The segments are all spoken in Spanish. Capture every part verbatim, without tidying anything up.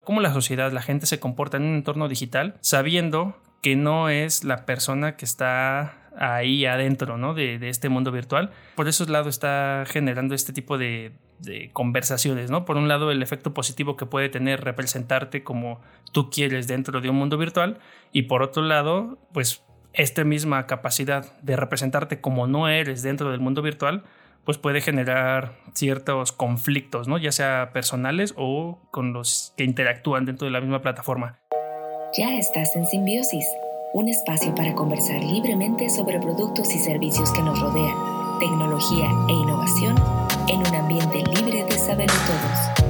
cómo la sociedad, la gente se comporta en un entorno digital, sabiendo que no es la persona que está ahí adentro, ¿no? de, de este mundo virtual. Por esos lados está generando este tipo de, de conversaciones, ¿no? Por un lado, el efecto positivo que puede tener representarte como tú quieres dentro de un mundo virtual, y por otro lado, pues esta misma capacidad de representarte como no eres dentro del mundo virtual, pues puede generar ciertos conflictos, ¿no? Ya sea personales o con los que interactúan dentro de la misma plataforma. Ya estás en Simbiosis, un espacio para conversar libremente sobre productos y servicios que nos rodean, tecnología e innovación en un ambiente libre de saberlo todos.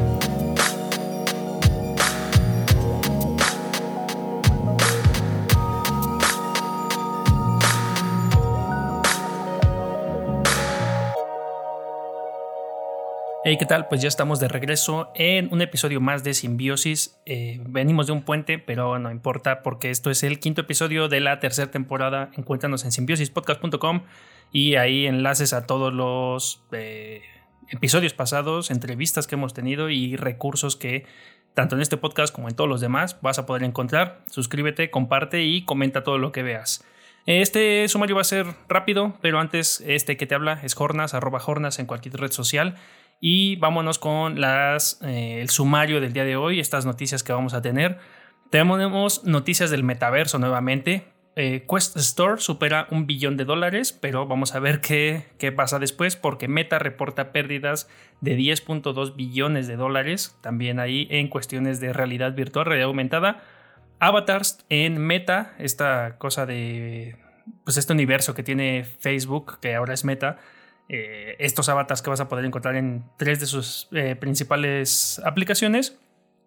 Hey, ¿qué tal? Pues ya estamos de regreso en un episodio más de Simbiosis. Eh, venimos de un puente, pero no importa porque esto es el quinto episodio de la tercera temporada. Encuéntranos en simbiosis podcast punto com y ahí enlaces a todos los eh, episodios pasados, entrevistas que hemos tenido y recursos que tanto en este podcast como en todos los demás vas a poder encontrar. Suscríbete, comparte y comenta todo lo que veas. Este sumario va a ser rápido, pero antes este que te habla es Jornas, arroba Jornas en cualquier red social. Y vámonos con las, eh, el sumario del día de hoy, estas noticias que vamos a tener. Tenemos noticias del metaverso nuevamente. Eh, Quest Store supera un billón de dólares, pero vamos a ver qué, qué pasa después, porque Meta reporta pérdidas de diez punto dos billones de dólares, también ahí en cuestiones de realidad virtual, realidad aumentada. Avatars en Meta, esta cosa de, pues este universo que tiene Facebook, que ahora es Meta. Eh, estos avatars que vas a poder encontrar en tres de sus eh, principales aplicaciones.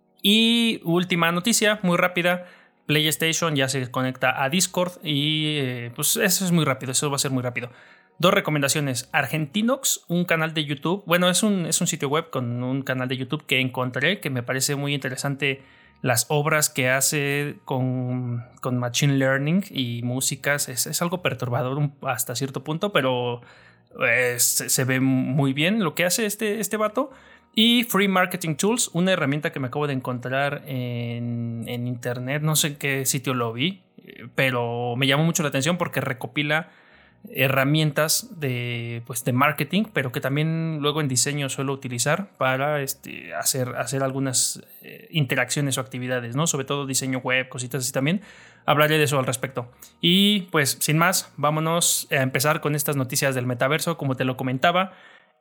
Y última noticia, muy rápida, PlayStation ya se conecta a Discord y eh, pues eso es muy rápido, eso va a ser muy rápido. Dos recomendaciones: Argentinox, un canal de YouTube, bueno, es un, es un sitio web con un canal de YouTube que encontré, que me parece muy interesante las obras que hace con, con Machine Learning y músicas. Es, es algo perturbador hasta cierto punto, pero Eh, se, se ve muy bien lo que hace este, este vato. Y Free Marketing Tools, una herramienta que me acabo de encontrar en, en internet, no sé en qué sitio lo vi, pero me llamó mucho la atención porque recopila herramientas de, pues, de marketing, pero que también luego en diseño suelo utilizar para este, hacer, hacer algunas eh, interacciones o actividades, ¿no? Sobre todo diseño web, cositas así también. Hablaré de eso al respecto. Y pues sin más, vámonos a empezar con estas noticias del metaverso. Como te lo comentaba,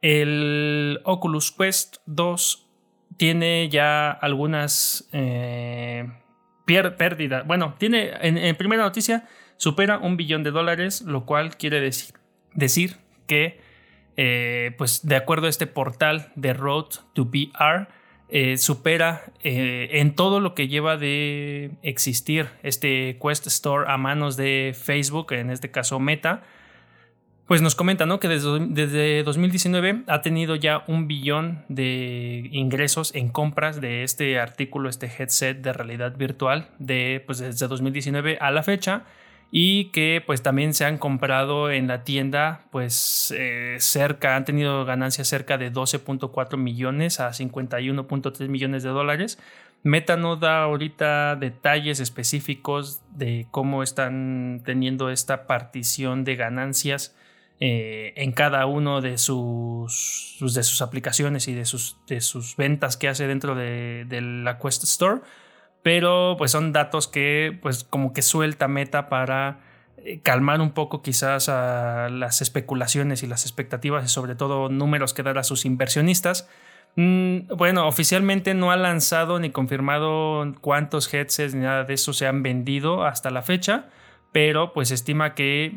el Oculus Quest dos tiene ya algunas eh, pérdidas. Bueno, tiene en, en primera noticia supera un billón de dólares, lo cual quiere decir, decir que eh, pues de acuerdo a este portal de Road to V R, Eh, supera eh, en todo lo que lleva de existir este Quest Store a manos de Facebook, en este caso Meta. Pues nos comenta, ¿no?, que desde, desde dos mil diecinueve ha tenido ya un billón de ingresos en compras de este artículo, este headset de realidad virtual, de, pues desde dos mil diecinueve a la fecha. Y que pues también se han comprado en la tienda pues eh, cerca, han tenido ganancias cerca de doce punto cuatro millones a cincuenta y uno punto tres millones de dólares. Meta no da ahorita detalles específicos de cómo están teniendo esta partición de ganancias eh, en cada uno de sus, de sus aplicaciones y de sus, de sus ventas que hace dentro de, de la Quest Store. Pero pues son datos que pues como que suelta Meta para calmar un poco quizás a las especulaciones y las expectativas y sobre todo números que dar a sus inversionistas. Mm, bueno, oficialmente no ha lanzado ni confirmado cuántos headsets ni nada de eso se han vendido hasta la fecha, pero pues estima que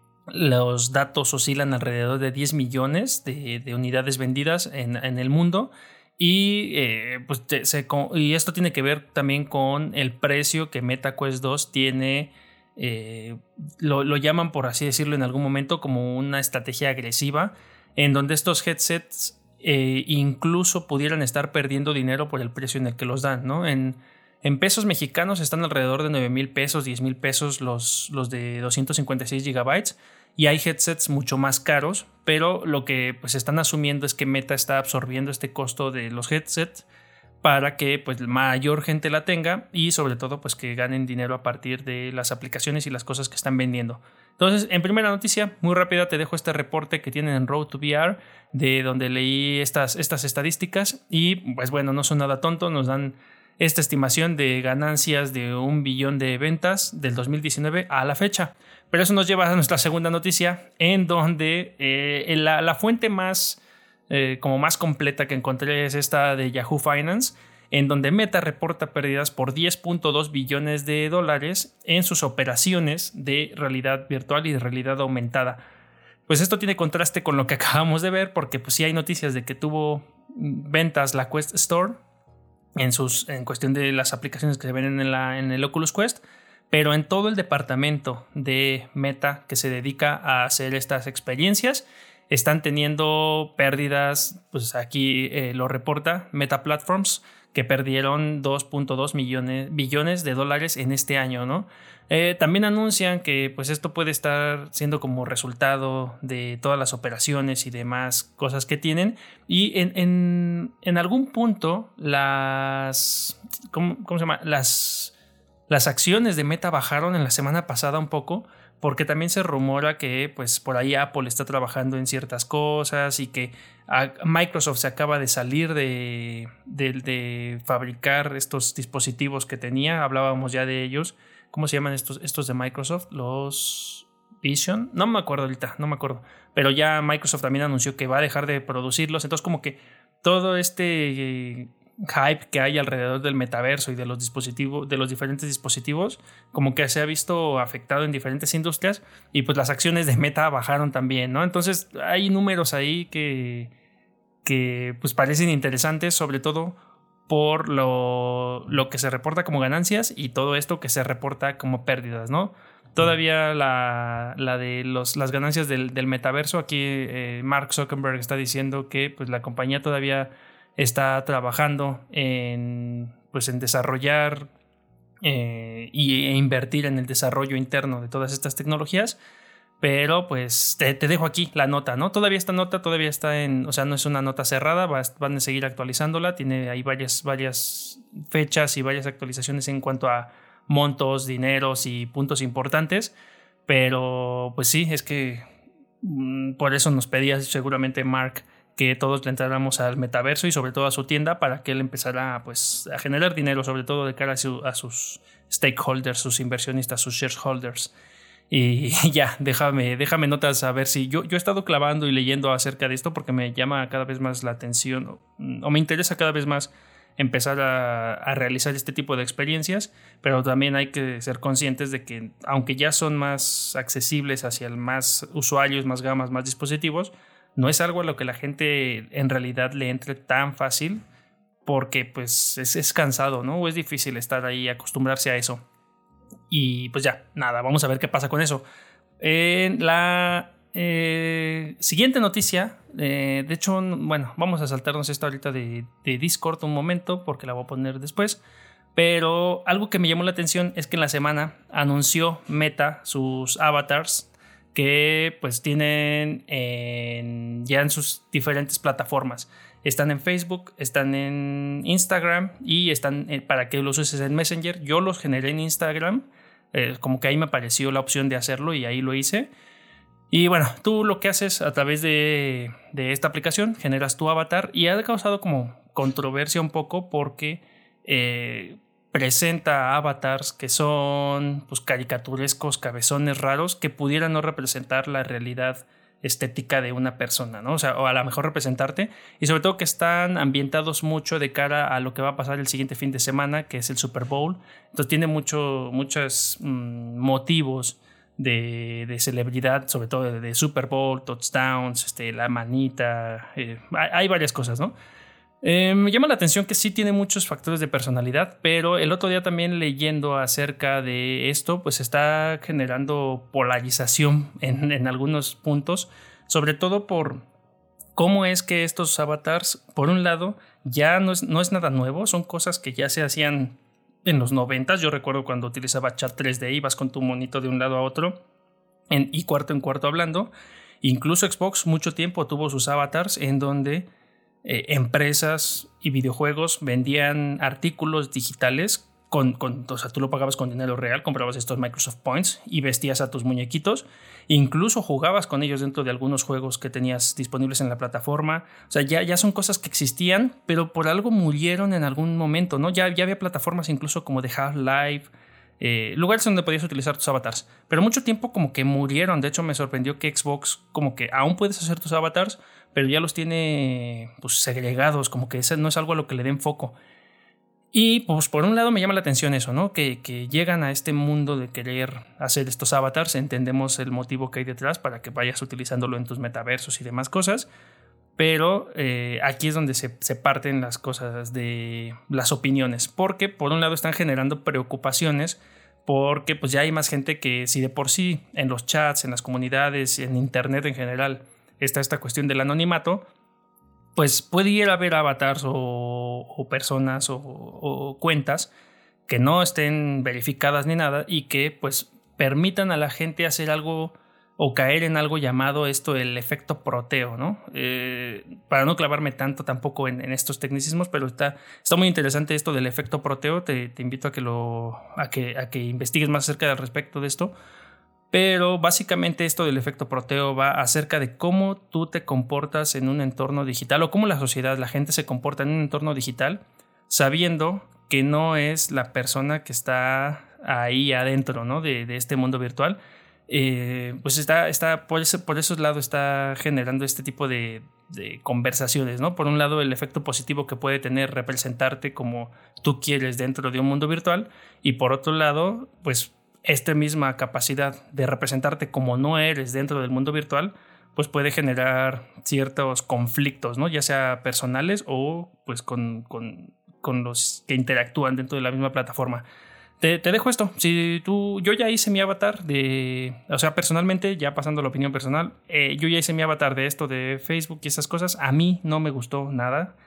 los datos oscilan alrededor de diez millones de, de unidades vendidas en, en el mundo. Y, eh, pues te, se, y esto tiene que ver también con el precio que MetaQuest dos tiene. Eh, lo, lo llaman, por así decirlo, en algún momento como una estrategia agresiva, en donde estos headsets eh, incluso pudieran estar perdiendo dinero por el precio en el que los dan, ¿no? En, en pesos mexicanos están alrededor de nueve mil pesos, diez mil pesos los, los de doscientos cincuenta y seis gigabytes. Y hay headsets mucho más caros, pero lo que pues están asumiendo es que Meta está absorbiendo este costo de los headsets para que pues mayor gente la tenga y sobre todo pues que ganen dinero a partir de las aplicaciones y las cosas que están vendiendo. Entonces, en primera noticia, muy rápida, te dejo este reporte que tienen en Road to V R, de donde leí estas, estas estadísticas y pues bueno, no son nada tonto, nos dan esta estimación de ganancias de un billón de ventas del dos mil diecinueve a la fecha. Pero eso nos lleva a nuestra segunda noticia, en donde eh, la, la fuente más, eh, como más completa que encontré es esta de Yahoo Finance, en donde Meta reporta pérdidas por diez punto dos billones de dólares en sus operaciones de realidad virtual y de realidad aumentada. Pues esto tiene contraste con lo que acabamos de ver, porque pues sí hay noticias de que tuvo ventas la Quest Store en, sus, en cuestión de las aplicaciones que se ven en, la, en el Oculus Quest, pero en todo el departamento de Meta que se dedica a hacer estas experiencias están teniendo pérdidas. Pues aquí eh, lo reporta Meta Platforms, que perdieron dos punto dos millones, billones de dólares en este año, ¿no? Eh, también anuncian que pues esto puede estar siendo como resultado de todas las operaciones y demás cosas que tienen, y en, en, en algún punto las ¿cómo, cómo se llama? Las, las acciones de Meta bajaron en la semana pasada un poco, porque también se rumora que pues por ahí Apple está trabajando en ciertas cosas y que Microsoft se acaba de salir de, de, de fabricar estos dispositivos que tenía. Hablábamos ya de ellos. ¿Cómo se llaman estos, estos de Microsoft? Los Vision. No me acuerdo ahorita, no me acuerdo. Pero ya Microsoft también anunció que va a dejar de producirlos. Entonces como que todo este eh, hype que hay alrededor del metaverso y de los dispositivos, de los diferentes dispositivos, como que se ha visto afectado en diferentes industrias, y pues las acciones de Meta bajaron también, ¿no? Entonces hay números ahí que, que pues parecen interesantes, sobre todo por lo, lo que se reporta como ganancias y todo esto que se reporta como pérdidas, ¿no? Todavía la, la de los, las ganancias del, del metaverso, aquí eh, Mark Zuckerberg está diciendo que pues la compañía todavía está trabajando en, pues, en desarrollar eh, y, e invertir en el desarrollo interno de todas estas tecnologías. Pero pues te, te dejo aquí la nota, ¿no? Todavía esta nota todavía está en, o sea, no es una nota cerrada, va, van a seguir actualizándola, tiene ahí varias, varias fechas y varias actualizaciones en cuanto a montos, dineros y puntos importantes. Pero pues sí, es que mmm, por eso nos pedía seguramente Mark que todos le entráramos al metaverso y sobre todo a su tienda, para que él empezara pues, a generar dinero, sobre todo de cara a, su, a sus stakeholders, sus inversionistas, sus shareholders. Y ya, déjame, déjame notas a ver si yo, yo he estado clavando y leyendo acerca de esto porque me llama cada vez más la atención, o, o me interesa cada vez más empezar a, a realizar este tipo de experiencias, pero también hay que ser conscientes de que aunque ya son más accesibles hacia el más usuarios, más gamas, más dispositivos, no es algo a lo que la gente en realidad le entre tan fácil, porque pues es, es cansado, ¿no? O es difícil estar ahí, acostumbrarse a eso. Y pues ya, nada, vamos a ver qué pasa con eso. En la eh, siguiente noticia, eh, de hecho, bueno, vamos a saltarnos esto ahorita de, de Discord un momento, porque la voy a poner después. Pero algo que me llamó la atención es que en la semana anunció Meta sus avatars, que pues tienen en, ya en sus diferentes plataformas. Están en Facebook, están en Instagram y están en, para que los uses en Messenger. Yo los generé en Instagram, eh, como que ahí me apareció la opción de hacerlo y ahí lo hice. Y bueno, tú lo que haces a través de, de esta aplicación, generas tu avatar, y ha causado como controversia un poco porque eh, presenta avatars que son pues, caricaturescos, cabezones raros, que pudieran no representar la realidad estética de una persona, ¿no? O sea, o a lo mejor representarte, y sobre todo que están ambientados mucho de cara a lo que va a pasar el siguiente fin de semana, que es el Super Bowl. Entonces tiene mucho, muchos mmm, motivos de, de celebridad, sobre todo de, de Super Bowl, touchdowns, este, la manita, eh, hay, hay varias cosas, ¿no? Eh, me llama la atención que sí tiene muchos factores de personalidad, pero el otro día también leyendo acerca de esto, pues está generando polarización en, en algunos puntos, sobre todo por cómo es que estos avatars, por un lado, ya no es, no es nada nuevo, son cosas que ya se hacían en los noventas. Yo recuerdo cuando utilizaba chat tres D, ibas con tu monito de un lado a otro en, y cuarto en cuarto hablando. Incluso Xbox mucho tiempo tuvo sus avatars en donde eh, empresas y videojuegos vendían artículos digitales. Con, con, o sea, tú lo pagabas con dinero real, comprabas estos Microsoft Points y vestías a tus muñequitos. Incluso jugabas con ellos dentro de algunos juegos que tenías disponibles en la plataforma. O sea, ya, ya son cosas que existían, pero por algo murieron en algún momento, ¿no? Ya, ya había plataformas incluso como de Half-Life, eh, lugares donde podías utilizar tus avatars. Pero mucho tiempo como que murieron. De hecho, me sorprendió que Xbox como que aún puedes hacer tus avatars, pero ya los tiene pues segregados, como que ese no es algo a lo que le den foco. Y pues por un lado me llama la atención eso, ¿no? Que, que llegan a este mundo de querer hacer estos avatars. Entendemos el motivo que hay detrás para que vayas utilizándolo en tus metaversos y demás cosas. Pero eh, aquí es donde se, se parten las cosas de las opiniones. Porque por un lado están generando preocupaciones. Porque pues ya hay más gente que si de por sí en los chats, en las comunidades, en internet en general está esta cuestión del anonimato, pues puede ir a ver avatars o, o personas o, o cuentas que no estén verificadas ni nada y que pues permitan a la gente hacer algo o caer en algo llamado esto el efecto proteo, ¿no? Eh, para no clavarme tanto tampoco en, en estos tecnicismos, pero está, está muy interesante esto del efecto proteo. Te, te invito a que, lo, a, que, a que investigues más acerca del respecto de esto. Pero básicamente esto del efecto proteo va acerca de cómo tú te comportas en un entorno digital o cómo la sociedad, la gente se comporta en un entorno digital sabiendo que no es la persona que está ahí adentro, ¿no? de, de este mundo virtual. Eh, pues está, está por, ese, por esos lados está generando este tipo de, de conversaciones, ¿no? Por un lado el efecto positivo que puede tener representarte como tú quieres dentro de un mundo virtual y por otro lado pues esta misma capacidad de representarte como no eres dentro del mundo virtual, pues puede generar ciertos conflictos, ¿no? Ya sea personales o pues con, con, con los que interactúan dentro de la misma plataforma. Te, te dejo esto. Si tú, yo ya hice mi avatar de, o sea, personalmente, ya pasando a la opinión personal, eh, yo ya hice mi avatar de esto de Facebook y esas cosas. A mí no me gustó nada.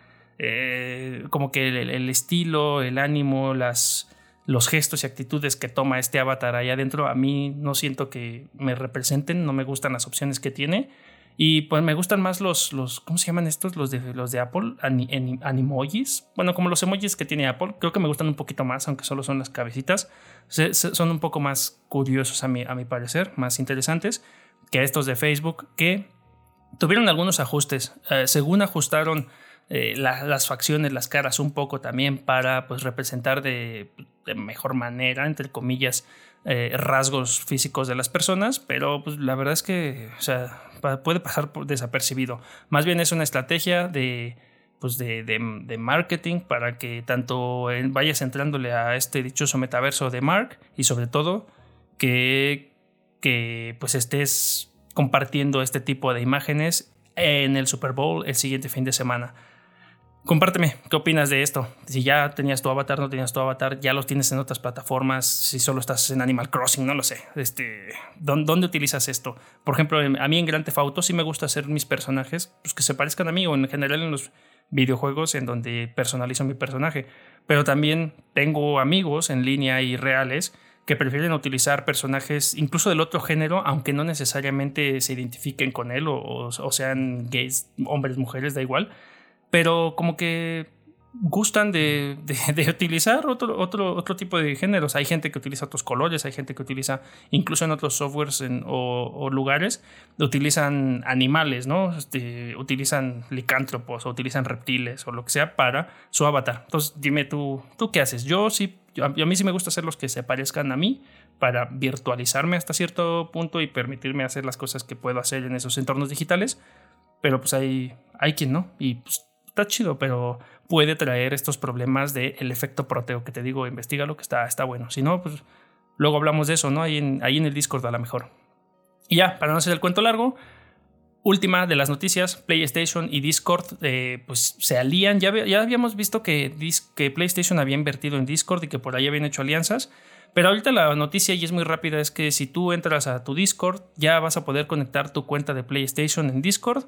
Eh, como que el, el estilo, el ánimo, las los gestos y actitudes que toma este avatar allá adentro, a mí no siento que me representen, no me gustan las opciones que tiene. Y pues me gustan más los, los ¿cómo se llaman estos? Los de, los de Apple, Ani, Animojis. Bueno, como los emojis que tiene Apple. Creo que me gustan un poquito más, aunque solo son las cabecitas. Se, se, son un poco más curiosos a mi, a mi parecer, más interesantes que estos de Facebook, que tuvieron algunos ajustes. Eh, según ajustaron eh, la, las facciones, las caras un poco también para pues representar de, de mejor manera, entre comillas, Eh, rasgos físicos de las personas, pero pues, la verdad es que o sea, puede pasar por desapercibido. Más bien es una estrategia de, pues de, de, de marketing para que tanto vayas entrándole a este dichoso metaverso de Mark y sobre todo que, que pues estés compartiendo este tipo de imágenes en el Super Bowl el siguiente fin de semana. Compárteme, ¿qué opinas de esto? Si ya tenías tu avatar, no tenías tu avatar, ya los tienes en otras plataformas, si solo estás en Animal Crossing, no lo sé. Este, ¿dónde, ¿Dónde utilizas esto? Por ejemplo, a mí en Grand Theft Auto sí me gusta hacer mis personajes pues, que se parezcan a mí o en general en los videojuegos en donde personalizo mi personaje. Pero también tengo amigos en línea y reales que prefieren utilizar personajes incluso del otro género, aunque no necesariamente se identifiquen con él o, o, o sean gays, hombres, mujeres, da igual. Pero como que gustan de, de, de utilizar otro, otro, otro tipo de géneros. Hay gente que utiliza otros colores, hay gente que utiliza, incluso en otros softwares en, o, o lugares, utilizan animales, ¿no? Este, utilizan licántropos o utilizan reptiles o lo que sea para su avatar. Entonces dime tú, ¿tú qué haces? Yo sí, yo, a mí sí me gusta hacer los que se parezcan a mí para virtualizarme hasta cierto punto y permitirme hacer las cosas que puedo hacer en esos entornos digitales. Pero pues hay, hay quien no y pues está chido, pero puede traer estos problemas del efecto proteo que te digo, investígalo, que está, está bueno. Si no, pues luego hablamos de eso, ¿no? Ahí en, ahí en el Discord a lo mejor. Y ya, para no hacer el cuento largo, última de las noticias, PlayStation y Discord eh, pues se alían. Ya, ya habíamos visto que, que PlayStation había invertido en Discord y que por ahí habían hecho alianzas. Pero ahorita la noticia, y es muy rápida, es que si tú entras a tu Discord, ya vas a poder conectar tu cuenta de PlayStation en Discord.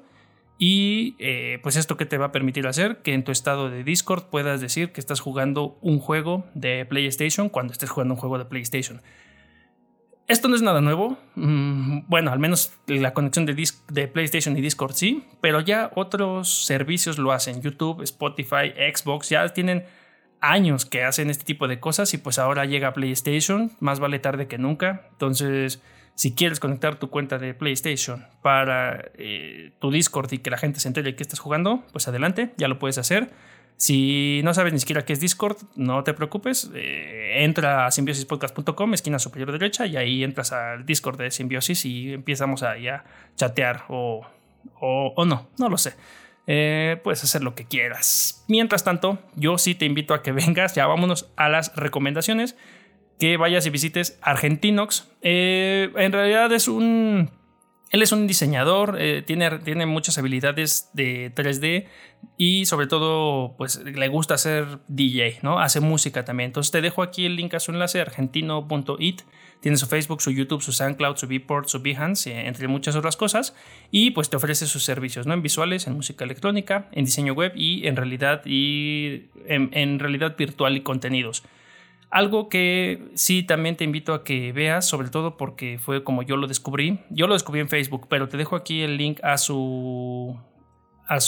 Y eh, pues esto que te va a permitir hacer que en tu estado de Discord puedas decir que estás jugando un juego de PlayStation cuando estés jugando un juego de PlayStation. Esto no es nada nuevo. Mm, bueno, al menos la conexión de, Dis- de PlayStation y Discord sí, pero ya otros servicios lo hacen. YouTube, Spotify, Xbox ya tienen años que hacen este tipo de cosas y pues ahora llega PlayStation, más vale tarde que nunca. Entonces, si quieres conectar tu cuenta de PlayStation para eh, tu Discord y que la gente se entere que estás jugando, pues adelante, ya lo puedes hacer. Si no sabes ni siquiera qué es Discord, no te preocupes. Eh, entra a simbiosis podcast punto com, esquina superior derecha, y ahí entras al Discord de Simbiosis y empezamos a ya chatear o, o, o no, no lo sé. Eh, puedes hacer lo que quieras. Mientras tanto, yo sí te invito a que vengas. Ya vámonos a las recomendaciones. Que vayas y visites Argentinox. Eh, en realidad es un... Él es un diseñador, eh, tiene, tiene muchas habilidades de tres D y sobre todo pues le gusta hacer D J, ¿no? Hace música también. Entonces te dejo aquí el link a su enlace, argentino punto it. Tiene su Facebook, su YouTube, su SoundCloud, su Beatport, su Behance, eh, entre muchas otras cosas. Y pues te ofrece sus servicios, ¿no? En visuales, en música electrónica, en diseño web y en realidad, y en, en realidad virtual y contenidos. Algo que sí también te invito a que veas, sobre todo porque fue como yo lo descubrí. Yo lo descubrí en Facebook, pero te dejo aquí el link a su, a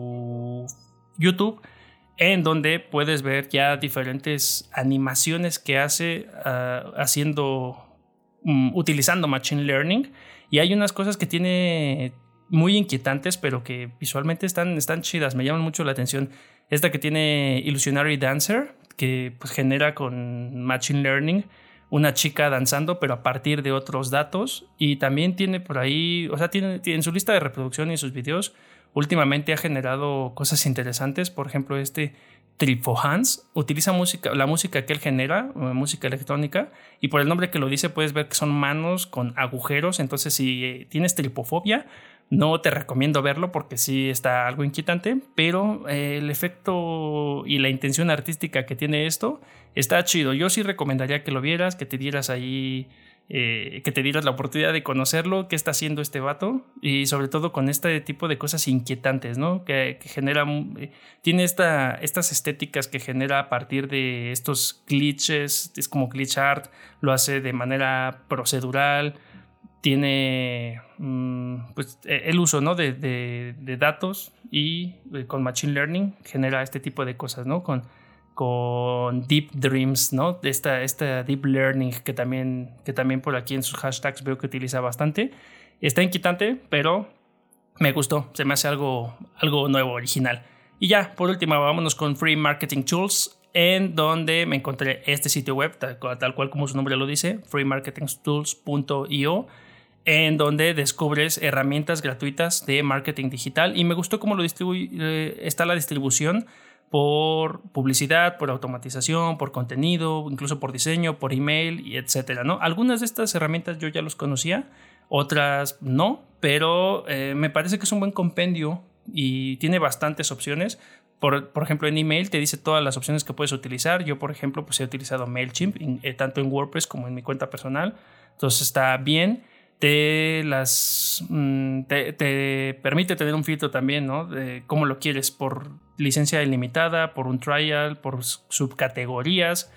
su YouTube, en donde puedes ver ya diferentes animaciones que hace uh, haciendo, um, utilizando Machine Learning. Y hay unas cosas que tiene muy inquietantes, pero que visualmente están, están chidas, me llaman mucho la atención. Esta que tiene Illusionary Dancer, que pues, genera con Machine Learning una chica danzando, pero a partir de otros datos. Y también tiene por ahí, o sea, tiene, tiene en su lista de reproducción y en sus videos, últimamente ha generado cosas interesantes. Por ejemplo, este Trifohans utiliza música, la música que él genera, música electrónica, y por el nombre que lo dice puedes ver que son manos con agujeros. Entonces, si tienes tripofobia, no te recomiendo verlo porque sí está algo inquietante, pero eh, el efecto y la intención artística que tiene esto está chido. Yo sí recomendaría que lo vieras, que te dieras ahí, eh, que te dieras la oportunidad de conocerlo, qué está haciendo este vato, y sobre todo con este tipo de cosas inquietantes, ¿no? Que, que genera, eh, tiene esta, estas estéticas que genera a partir de estos glitches, es como glitch art, lo hace de manera procedural. Tiene mmm, pues, el uso, ¿no? de, de, de datos y eh, con Machine Learning genera este tipo de cosas, ¿no? Con, con Deep Dreams, ¿no? Esta, esta Deep Learning que también, que también por aquí en sus hashtags veo que utiliza bastante. Está inquietante, pero me gustó. Se me hace algo, algo nuevo, original. Y ya, por último, vámonos con Free Marketing Tools, en donde me encontré este sitio web, tal, tal cual como su nombre lo dice, free marketing tools punto io, en donde descubres herramientas gratuitas de marketing digital. Y me gustó cómo lo distribuye, eh, está la distribución por publicidad, por automatización, por contenido, incluso por diseño, por email, y etcétera, ¿no? Algunas de estas herramientas yo ya los conocía, otras no, pero eh, me parece que es un buen compendio y tiene bastantes opciones. Por, por ejemplo, en email te dice todas las opciones que puedes utilizar. Yo, por ejemplo, pues he utilizado MailChimp, eh, tanto en WordPress como en mi cuenta personal. Entonces está bien. Te, las, te, te permite tener un filtro también, ¿no? De cómo lo quieres, por licencia ilimitada, por un trial, por subcategorías.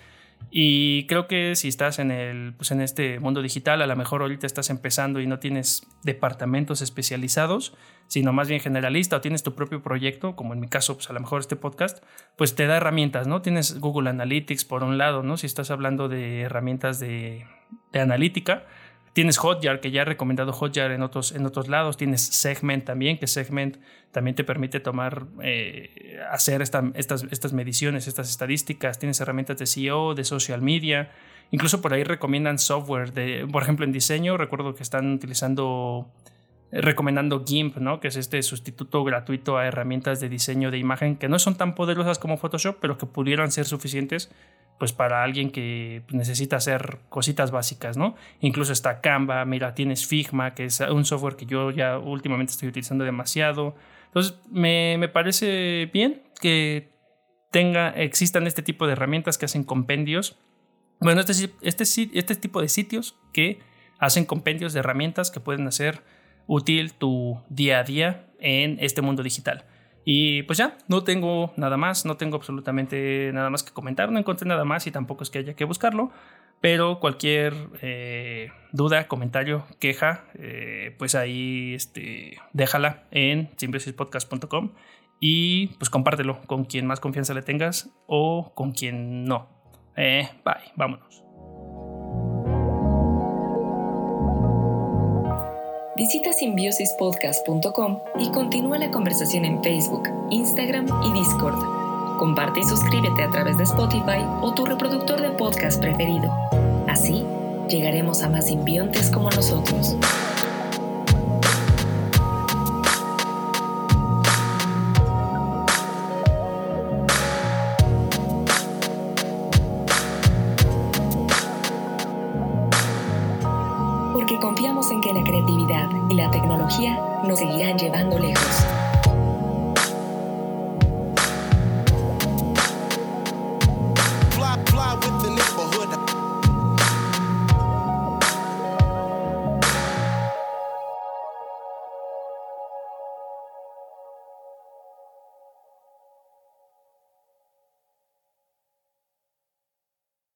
Y creo que si estás en, el, pues en este mundo digital, a lo mejor ahorita estás empezando y no tienes departamentos especializados, sino más bien generalista, o tienes tu propio proyecto, como en mi caso, pues a lo mejor este podcast, pues te da herramientas, ¿no? Tienes Google Analytics por un lado, ¿no? Si estás hablando de herramientas de, de analítica. Tienes Hotjar, que ya he recomendado Hotjar en otros, en otros lados. Tienes Segment también, que Segment también te permite tomar, eh, hacer esta, estas, estas mediciones, estas estadísticas. Tienes herramientas de S E O, de social media. Incluso por ahí recomiendan software. De, por ejemplo, en diseño, recuerdo que están utilizando, eh, recomendando GIMP, ¿no? Que es este sustituto gratuito a herramientas de diseño de imagen que no son tan poderosas como Photoshop, pero que pudieran ser suficientes pues para alguien que necesita hacer cositas básicas, ¿no? Incluso está Canva, mira, tienes Figma, que es un software que yo ya últimamente estoy utilizando demasiado. Entonces, me, me parece bien que tenga, existan este tipo de herramientas que hacen compendios. Bueno, este, este, este tipo de sitios que hacen compendios de herramientas que pueden hacer útil tu día a día en este mundo digital. Y pues ya, no tengo nada más, no tengo absolutamente nada más que comentar, no encontré nada más y tampoco es que haya que buscarlo, Pero cualquier eh, duda, comentario, queja, eh, pues ahí este, déjala en simbiosis podcast punto com y pues compártelo con quien más confianza le tengas o con quien no. Eh, bye, vámonos. Visita simbiosis podcast punto com y continúa la conversación en Facebook, Instagram y Discord. Comparte y suscríbete a través de Spotify o tu reproductor de podcast preferido. Así, llegaremos a más simbiontes como nosotros. Porque confiamos en que la creatividad y la tecnología nos seguirán llevando lejos.